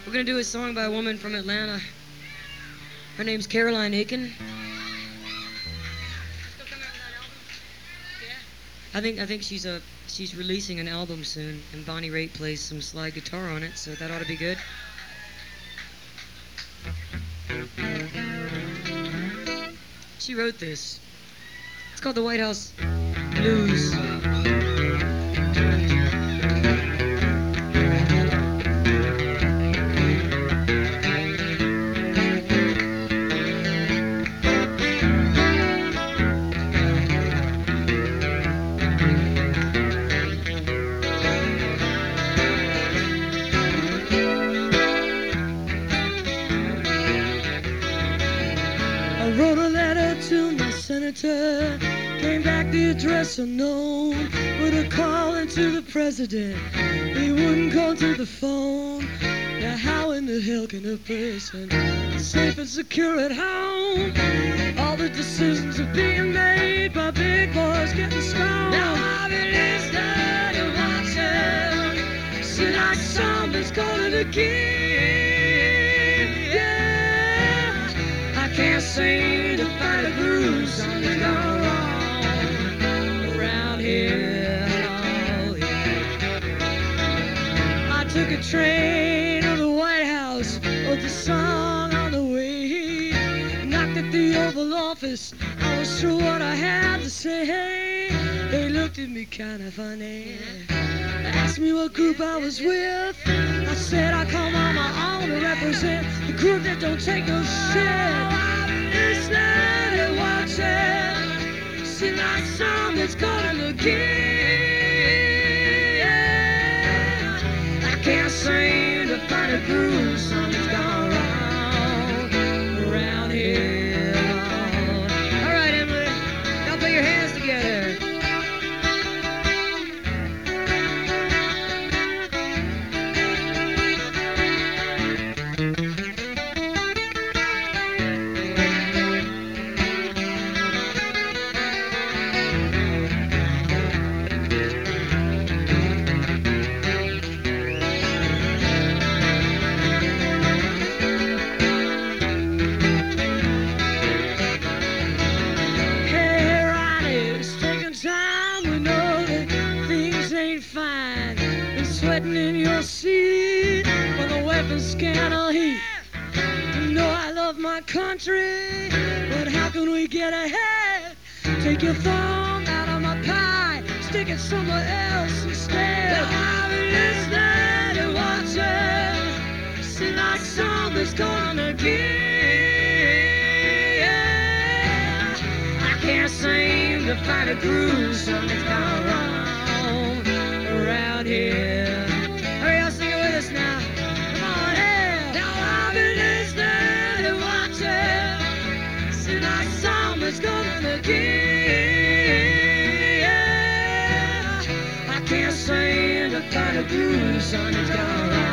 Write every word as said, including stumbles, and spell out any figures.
We're gonna do a song by a woman from Atlanta. Her name's Caroline Aiken. I think I think she's a she's releasing an album soon, and Bonnie Raitt plays some slide guitar on it, so that ought to be good. She wrote this. It's called the White House Blues. I wrote a letter to my senator, came back the address unknown. Put a call into the president, he wouldn't call to the phone. Now how in the hell can a person be safe and secure at home? All the decisions are being made by big boys getting stoned. Now I've been listening and watching, see like something's going to give. Can't seem to find a groove, something's gone wrong around here. Oh, yeah. I took a train to the White House, wrote the song on the way. Knocked at the Oval Office, I was sure what I had to say. They looked at me kind of funny, asked me what group I was with. I said I come on my own to represent the group that don't take no shit. Listening and watching, see like something's gonna give. I can't seem to find a groove, something's gone wrong around here. All right, Emily, y'all put your hands together. Sweating in your seat with a weapon scanner heat. You know I love my country, but how can we get ahead? Take your thumb out of my pie, stick it somewhere else instead. Now I've been listening and watching, see like something's gonna give. I can't seem to find a groove, something's gone wrong around here. Hurry up, sing it with us now. Come on, yeah. Now I've been listening and watching, see like something's gonna give. I can't seem to find a groove, something's gone wrong.